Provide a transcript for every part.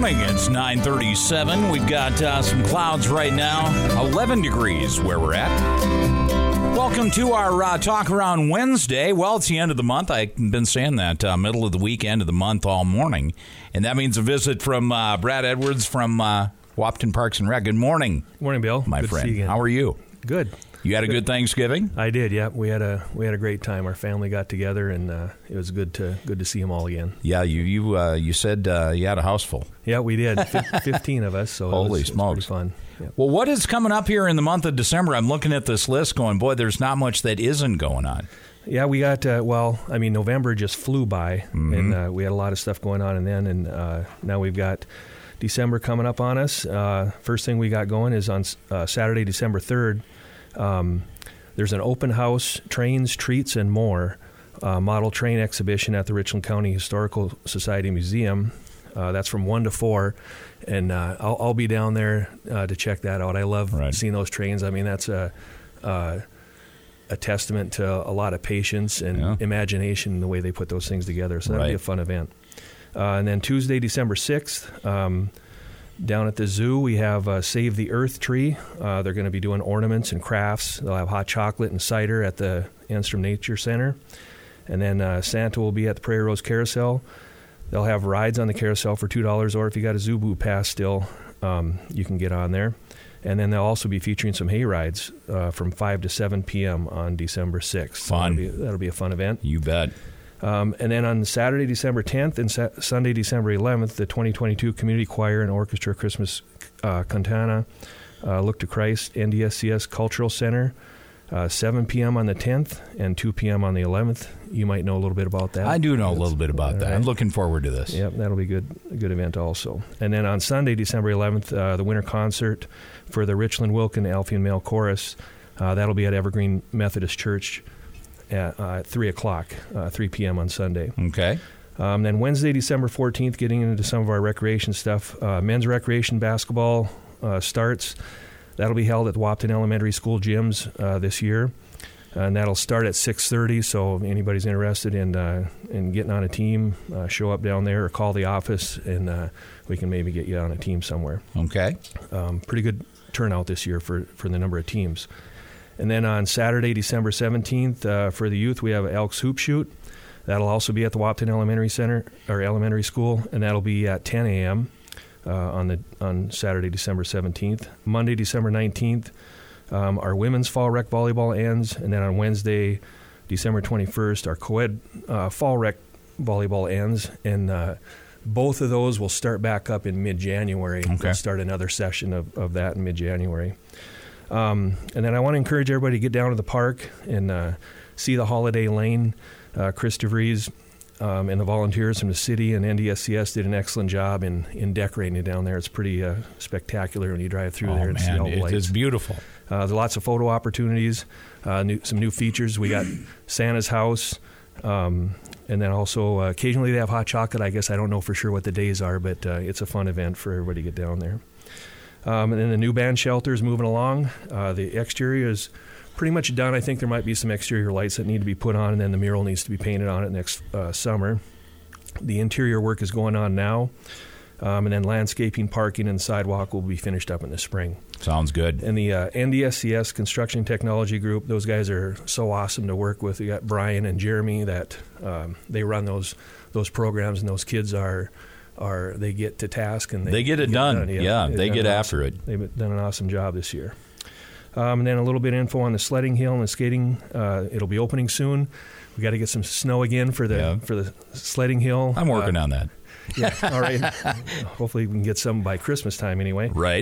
morning. It's 9:37. We've got some clouds right now. 11 degrees where we're at. Welcome to our Talk Around Wednesday. Well, it's the end of the month. I've been saying that middle of the week, end of the month all morning. And that means a visit from Brad Edwards from Wahpeton Parks and Rec. Good morning. Good morning, Bill. My good friend. To see you again. How are you? Good. You had a good Thanksgiving? I did. Yeah, we had a great time. Our family got together, and it was good to see them all again. Yeah, you said you had a house full. Yeah, we did. 15 of us. So Holy it was smokes! pretty fun. Yeah. Well, what is coming up here in the month of December? I'm looking at this list, going, boy, there's not much that isn't going on. Yeah, we got November just flew by, and we had a lot of stuff going on, and then now we've got December coming up on us. First thing we got going is on Saturday, December 3rd. There's an open house, trains, treats, and more model train exhibition at the Richland County Historical Society Museum. That's from 1 to 4, and I'll be down there to check that out. I love seeing those trains. I mean, that's a testament to a lot of patience and imagination in the way they put those things together. So that'll be a fun event. And then Tuesday, December 6th, down at the zoo, we have Save the Earth Tree. They're going to be doing ornaments and crafts. They'll have hot chocolate and cider at the Enstrom Nature Center. And then Santa will be at the Prairie Rose Carousel. They'll have rides on the carousel for $2, or if you got a Zoo Boo pass still, you can get on there. And then they'll also be featuring some hay rides from 5 to 7 p.m. on December 6th. Fun. So that'll be a fun event. You bet. And then on Saturday, December 10th and Sunday, December 11th, the 2022 Community Choir and Orchestra Christmas Cantata, Look to Christ, NDSCS Cultural Center, 7 p.m. on the 10th and 2 p.m. on the 11th. You might know a little bit about that. I do know a little bit about that. Right. I'm looking forward to this. Yep, that'll be a good event also. And then on Sunday, December 11th, the winter concert for the Richland Wilkin Alphean Male Chorus. That'll be at Evergreen Methodist Church at 3 o'clock, 3 p.m. on Sunday. Okay. Then Wednesday, December 14th, getting into some of our recreation stuff. Men's recreation basketball starts. That'll be held at the Wahpeton Elementary School gyms this year. And that'll start at 6:30, so if anybody's interested in getting on a team, show up down there or call the office, and we can maybe get you on a team somewhere. Okay. Pretty good turnout this year for the number of teams. And then on Saturday, December 17th, for the youth, we have Elks Hoop Shoot. That'll also be at the Wahpeton Elementary School, and that'll be at 10 a.m. On Saturday, December 17th. Monday, December 19th, our women's fall rec volleyball ends, and then on Wednesday, December 21st, our co-ed fall rec volleyball ends, and both of those will start back up in mid-January. Okay. We'll start another session of that in mid-January. And then I want to encourage everybody to get down to the park and see the Holiday Lane. Chris DeVries and the volunteers from the city and NDSCS did an excellent job in decorating it down there. It's pretty spectacular when you drive through there and see all the lights. It's beautiful. There's lots of photo opportunities, some new features. We got Santa's house, and then also occasionally they have hot chocolate. I guess I don't know for sure what the days are, but it's a fun event for everybody to get down there. And then the new band shelter is moving along. The exterior is pretty much done. I think there might be some exterior lights that need to be put on, and then the mural needs to be painted on it next summer. The interior work is going on now, and then landscaping, parking, and sidewalk will be finished up in the spring. Sounds good. And the NDSCS Construction Technology Group, those guys are so awesome to work with. We got Brian and Jeremy that they run those programs, and those kids they get to task and they get it done. Yeah, they get after it. They've done an awesome job this year. And then a little bit of info on the sledding hill and the skating. It'll be opening soon. We got to get some snow again for the sledding hill. I'm working on that. Yeah, all right. Hopefully we can get some by Christmas time anyway. Right.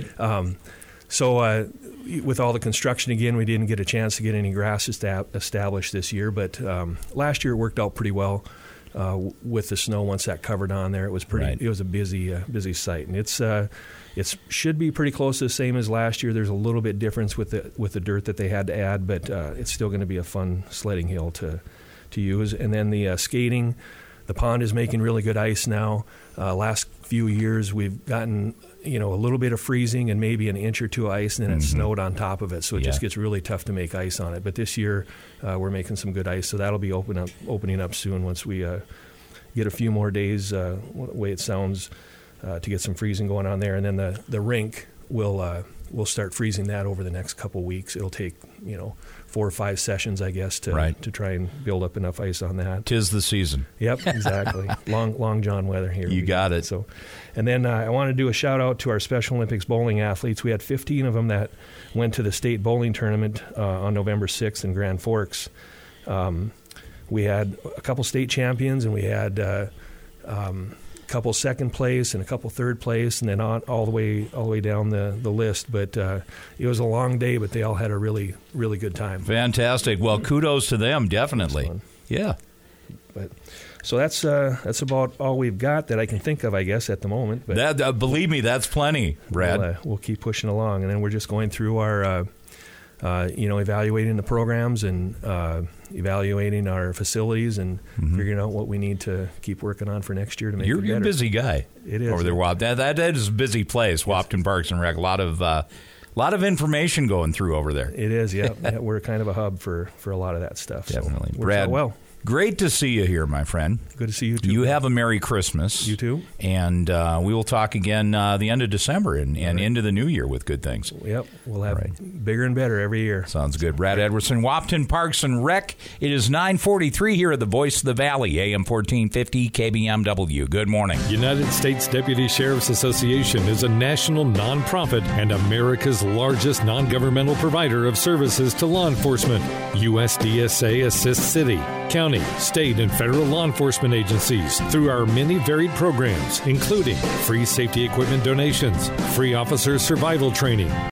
So with all the construction again, we didn't get a chance to get any grass established this year, but last year it worked out pretty well. With the snow, once that covered on there, it was pretty. Right. It was a busy site, and it should be pretty close to the same as last year. There's a little bit difference with the dirt that they had to add, but it's still going to be a fun sledding hill to use. And then the skating, the pond is making really good ice now. Last few years we've gotten a little bit of freezing and maybe an inch or two of ice, and then it snowed on top of it, so it just gets really tough to make ice on it. But this year we're making some good ice, so that'll be opening up soon once we get a few more days. The way it sounds, to get some freezing going on there. And then the rink will start freezing that over the next couple weeks. It'll take 4 or 5 sessions, I guess, to try and build up enough ice on that. 'Tis the season. Yep, exactly. Long John weather here. You got it. So, and then I want to do a shout out to our Special Olympics bowling athletes. We had 15 of them that went to the state bowling tournament on November 6th in Grand Forks. We had a couple state champions, and we had a couple second place and a couple third place, and then all the way down the list. But it was a long day, but they all had a really, really good time. Fantastic. Well, kudos to them, definitely. Yeah. But so that's about all we've got that I can think of, I guess, at the moment. But believe me, that's plenty, Brad. We'll keep pushing along, and then we're just going through our evaluating the programs and evaluating our facilities and figuring out what we need to keep working on for next year to make it better. You're a busy guy. It is. Over there, that is a busy place, Wahpeton Parks and Rec. A lot of information going through over there. It is, yeah. We're kind of a hub for a lot of that stuff. Definitely. So Brad, great to see you here, my friend. Good to see you, too. You have a Merry Christmas. You, too. And we will talk again the end of December and into the new year with good things. Yep. We'll have bigger and better every year. Sounds good. Brad Edwardson, Wahpeton Parks and Rec. It is 9:43 here at the Voice of the Valley, AM 1450 KBMW. Good morning. United States Deputy Sheriff's Association is a national nonprofit and America's largest non-governmental provider of services to law enforcement. USDSA assists city, county, state, and federal law enforcement agencies through our many varied programs, including free safety equipment donations, free officer survival training,